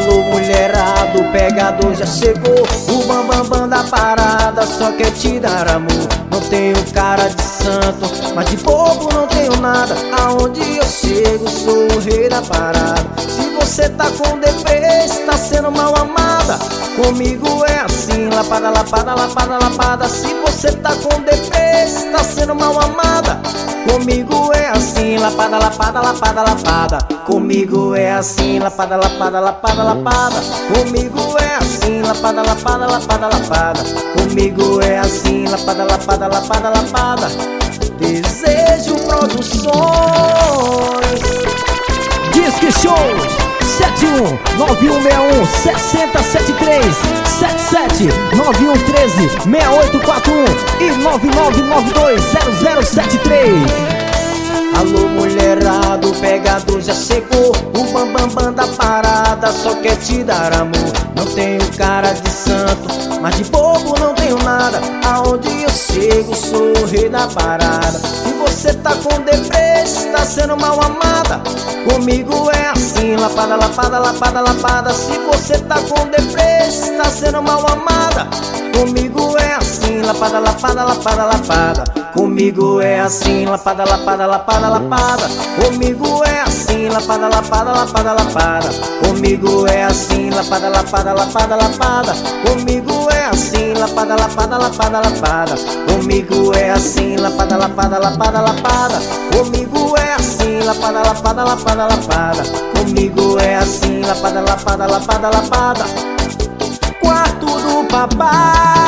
Alô mulherada, o pegador já chegou. O bambambam da parada só quer te dar amor. Não tenho cara de santo, mas de bobo não tenho nada. Aonde eu chego sou o rei da parada. Se você tá com deprê, tá sendo mal amada. Comigo é assim, lapada, lapada, lapada, lapada. Se você tá com deprê, tá sendo mal amada. Comigo é assim, lapada, lapada, lapada, lapada. Comigo é assim, lapada, lapada, lapada, lapada. Comigo é assim, lapada, lapada, lapada, lapada. Comigo é assim, lapada, lapada, lapada, lapada. Desejo Produções. Disque Shows 7191616073 7791136841 e 99920073. Alô mulherada, o pegador já chegou. O bambambam da parada só quer te dar amor. Não tenho cara de santo, mas de bobo não tenho nada. Aonde eu chego sou o rei da parada. Se você tá com deprê, tá sendo mal amada. Comigo é assim, lapada, lapada, lapada, lapada. Se você tá com deprê, tá sendo mal amada. Comigo é assim, lapada, lapada, lapada, lapada. Comigo é assim, lapada, lapada, lapada, lapada. Comigo é assim, lapada, lapada, lapada, lapada. Comigo é assim, lapada, lapada, lapada, lapada. Comigo é assim, lapada, lapada, lapada, lapada. Comigo é assim, lapada, lapada, lapada, lapada. Comigo é assim, lapada, lapada, lapada, lapada. Comigo é assim, lapada, lapada, lapada, lapada. Quarto do papai.